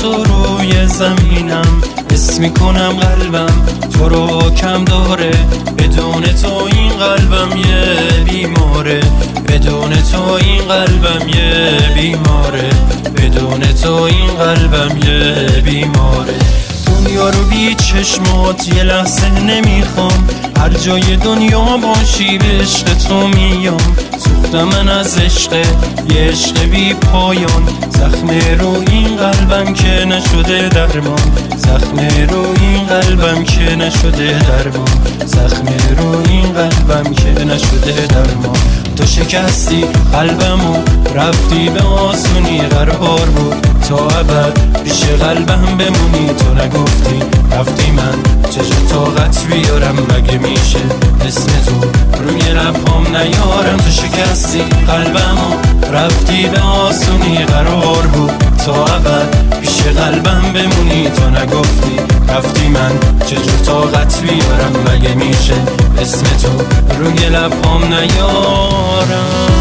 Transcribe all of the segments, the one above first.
تو روی زمینم، حس میکنم قلبم تو رو کم داره. بدون تو این قلبم یه بیماره، بدون تو این قلبم یه بیماره، بدون تو این قلبم یه بیماره. دنیا رو بی چشمات یه لحظه نمیخوام، هر جای دنیا باشی به عشق تو میام. سوختم من از عشق، یه عشق بی پایان، زخم رو این قلبم که نشده درمان، زخم رو این قلبم که نشده درمان، زخم رو این قلبم که نشده درمان. تو شکستی قلبمو رفتی به آسونی، قرار بود تا ابد پیش قلبم بمونی. تو نگفتی رفتی، من چجور طاقت بیارم؟ مگه میشه اسم تو روی لبام نیارم؟ تو شکستی قلبمو رفتی به آسونی، قرار بود تا ابد پیش قلبم بمونی. تو نگفتی رفتی، من چجور طاقت بیارم؟ مگه میشه اسم تو روی لبام نیارم؟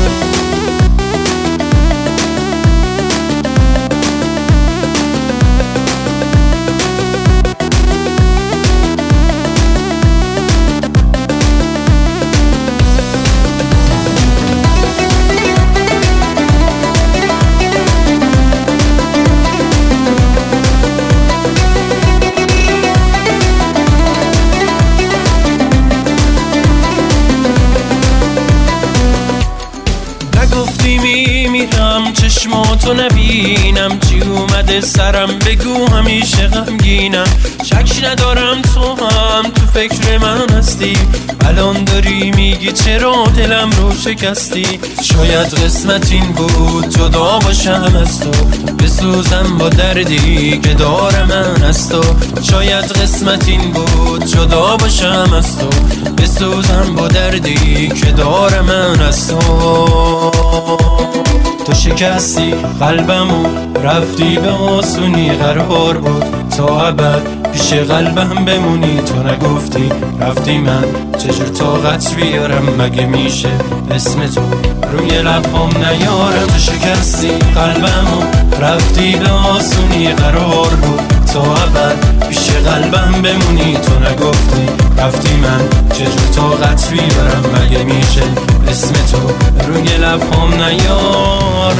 گفتی میمیرم چشماتو نبینم، چی اومده سرم بگو همیشه غمگینم. شک ندارم تو هم تو فکر من هستی، الان داری میگی چرا دلم رو شکستی. شاید قسمت این بود جدا باشم از تو، بسوزم با دردی که دار من از تو. شاید قسمت این بود جدا باشم از تو، بسوزم با دردی که دار من از تو. تو شکستی قلبمو رفتی به آسونی، قرار بود تا ابد پیش قلبم بمونی. تو نگفتی رفتی، من چجور طاقت بیارم؟ مگه میشه اسم تو روی لبام نیارم؟ تو شکستی قلبمو رفتی به آسونی، قرار بود تا ابد پیش قلبم بمونی. تو نگفتی رفتی، من چجور طاقت بیارم؟ مگه میشه اسم تو روی لبام نیارم؟